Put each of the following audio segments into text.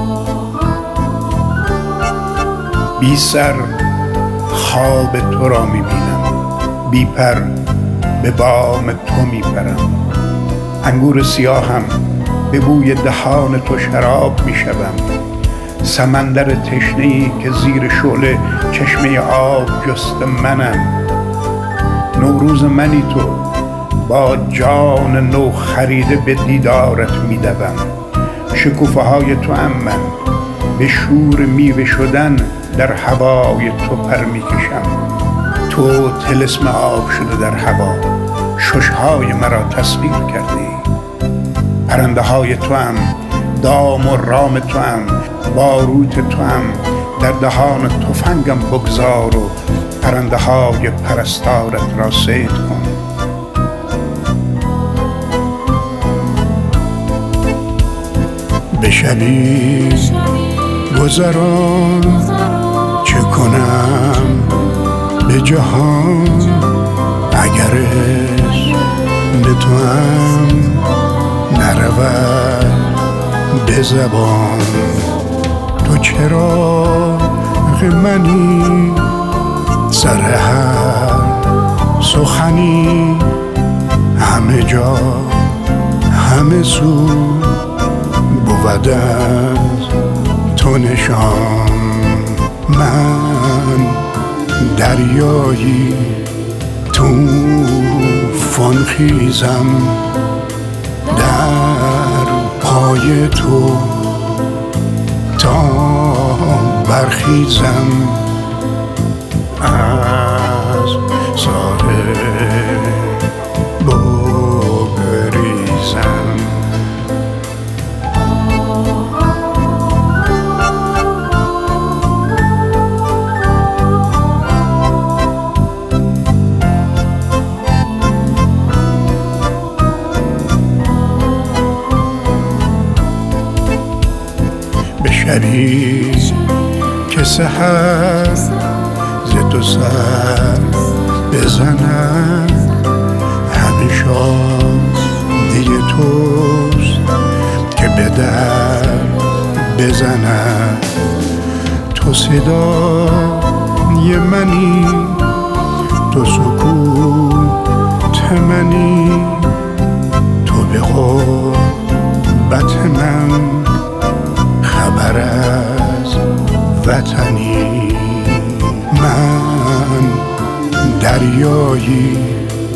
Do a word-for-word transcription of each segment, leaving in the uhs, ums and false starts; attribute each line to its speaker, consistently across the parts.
Speaker 1: بی سر خواب تو را می بینم، بی پر به بام تو می پرم. انگور سیاهم به بوی دهان تو شراب می شوم. سمندر تشنه‌ای که زیر شعله چشمه آب جست منم. نوروز منی تو، با جان نو خریده به دیدارت می دوم. شکوفه های تو هم من، به شور میوه شدن در هوای تو پر می کشم. تو طلسم آب شده در هوا، ششهای مرا تصویر کردی. پرنده های تو هم، دام و رام تو هم، باروت تو هم در دهان تفنگم بگذار و پرنده های پرستارت را صید کن. به شبی گذران چه کنم به جهان، اگر به تو هم نرود به زبان. تو چرا منی سر هر سخنی، همه جا همه سو بود از تو نشان. من دریایی طوفان خیزم، در پای تو تا برخیزم از ساحل بگریزم. به شبی که سحر ز تو سر بزند، همه شادی توست که به در بزند. تو صدای منی، تو سکوت منی، تو به غربت من خبر از وطنی. من دریایی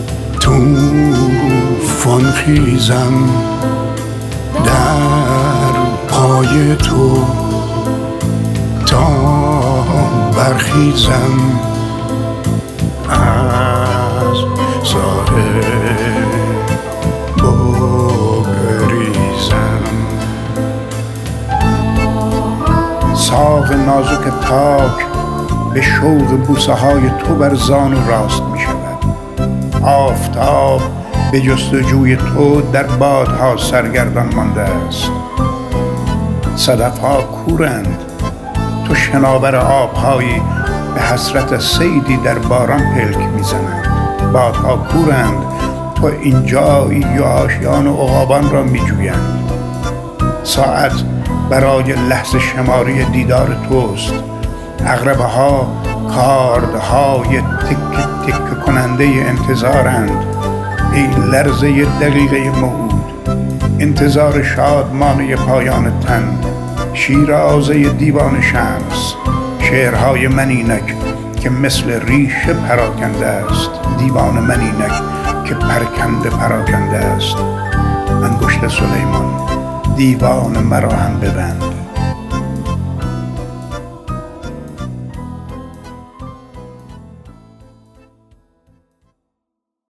Speaker 1: طوفان خیزم، در پای تو تا برخیزم از ساحل بگریزم. ساق نازک تاک به شوق بوسه های تو بر زانو راست می شود. آفتاب به جستجوی تو در بادها سرگردان مانده است. صدف ها کورند، تو شناور آبهایی به حسرت صیدی در باران پلک می زنند. بادها کورند، تو اینجایی و آشیان و عقابان را می جویند. ساعت برای لحظه شماری دیدار توست. عقربه ها کاردهای تک تک کننده انتظارند. ای لرزه دقیقه موعود، انتظار شادمانه پایان تن. شیرازه دیوان شمس، شعرهای من اینک که مثل ریشه پراکنده است. دیوان من اینک که پرکنده پراکنده است. انگشت سلیمان، دیوان مرا هم ببند.